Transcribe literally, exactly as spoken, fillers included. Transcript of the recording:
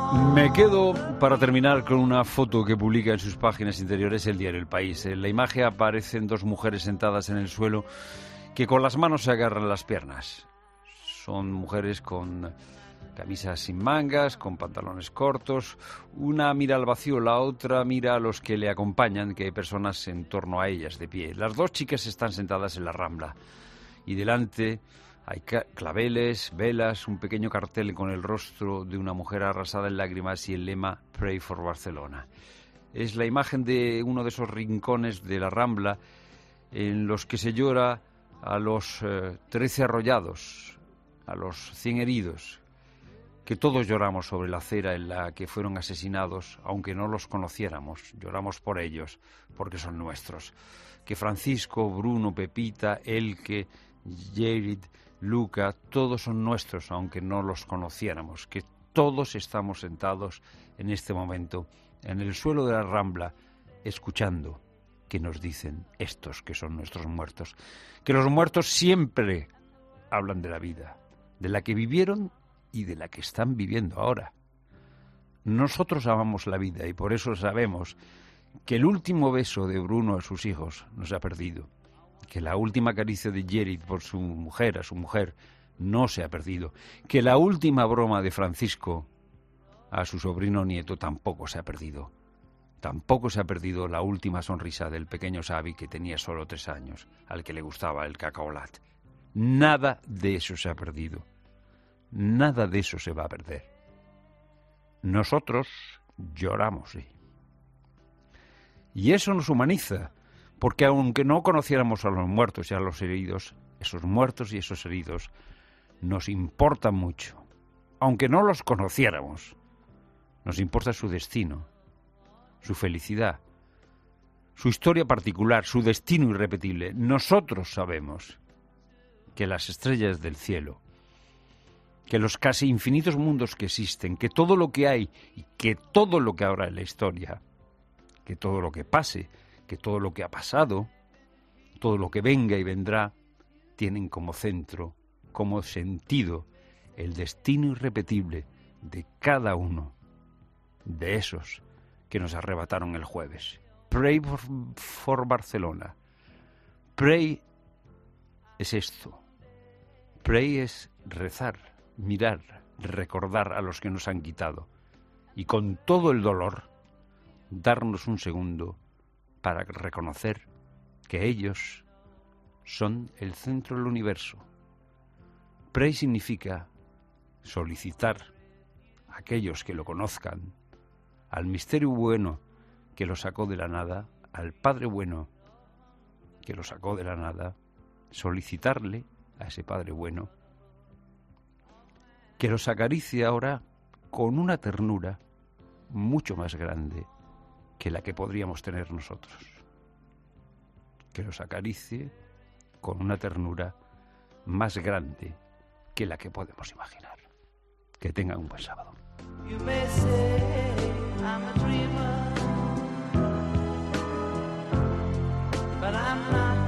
Me quedo para terminar con una foto que publica en sus páginas interiores el diario El País. En la imagen aparecen dos mujeres sentadas en el suelo que con las manos se agarran las piernas. Son mujeres con camisas sin mangas, con pantalones cortos. Una mira al vacío, la otra mira a los que le acompañan, que hay personas en torno a ellas de pie. Las dos chicas están sentadas en la Rambla y delante hay claveles, velas, un pequeño cartel con el rostro de una mujer arrasada en lágrimas y el lema Pray for Barcelona. Es la imagen de uno de esos rincones de la Rambla en los que se llora a los eh, trece arrollados, a los cien heridos, que todos lloramos sobre la acera en la que fueron asesinados, aunque no los conociéramos. Lloramos por ellos, porque son nuestros. Que Francisco, Bruno, Pepita, Elke, Jared, Luca, todos son nuestros, aunque no los conociéramos, que todos estamos sentados en este momento en el suelo de la Rambla, escuchando que nos dicen estos que son nuestros muertos, que los muertos siempre hablan de la vida, de la que vivieron y de la que están viviendo ahora. Nosotros amamos la vida y por eso sabemos que el último beso de Bruno a sus hijos no se ha perdido, que la última caricia de Jared por su mujer, a su mujer, no se ha perdido, que la última broma de Francisco a su sobrino nieto tampoco se ha perdido. Tampoco se ha perdido la última sonrisa del pequeño Xavi, que tenía solo tres años, al que le gustaba el cacaolat. Nada de eso se ha perdido. Nada de eso se va a perder. Nosotros lloramos, sí. Y eso nos humaniza, porque aunque no conociéramos a los muertos y a los heridos, esos muertos y esos heridos nos importan mucho. Aunque no los conociéramos, nos importa su destino, su felicidad, su historia particular, su destino irrepetible. Nosotros sabemos que las estrellas del cielo, que los casi infinitos mundos que existen, que todo lo que hay y que todo lo que habrá en la historia, que todo lo que pase, que todo lo que ha pasado, todo lo que venga y vendrá, tienen como centro, como sentido, el destino irrepetible de cada uno de esos que nos arrebataron el jueves. Pray for, for Barcelona. Pray es esto. Pray es rezar, mirar, recordar a los que nos han quitado y con todo el dolor darnos un segundo para reconocer que ellos son el centro del universo. Pray significa solicitar a aquellos que lo conozcan, al misterio bueno que lo sacó de la nada, al Padre bueno que lo sacó de la nada, solicitarle a ese Padre bueno que los acaricie ahora con una ternura mucho más grande que la que podríamos tener nosotros. Que los acaricie con una ternura más grande que la que podemos imaginar. Que tengan un buen sábado. You may say I'm a dreamer, but I'm not.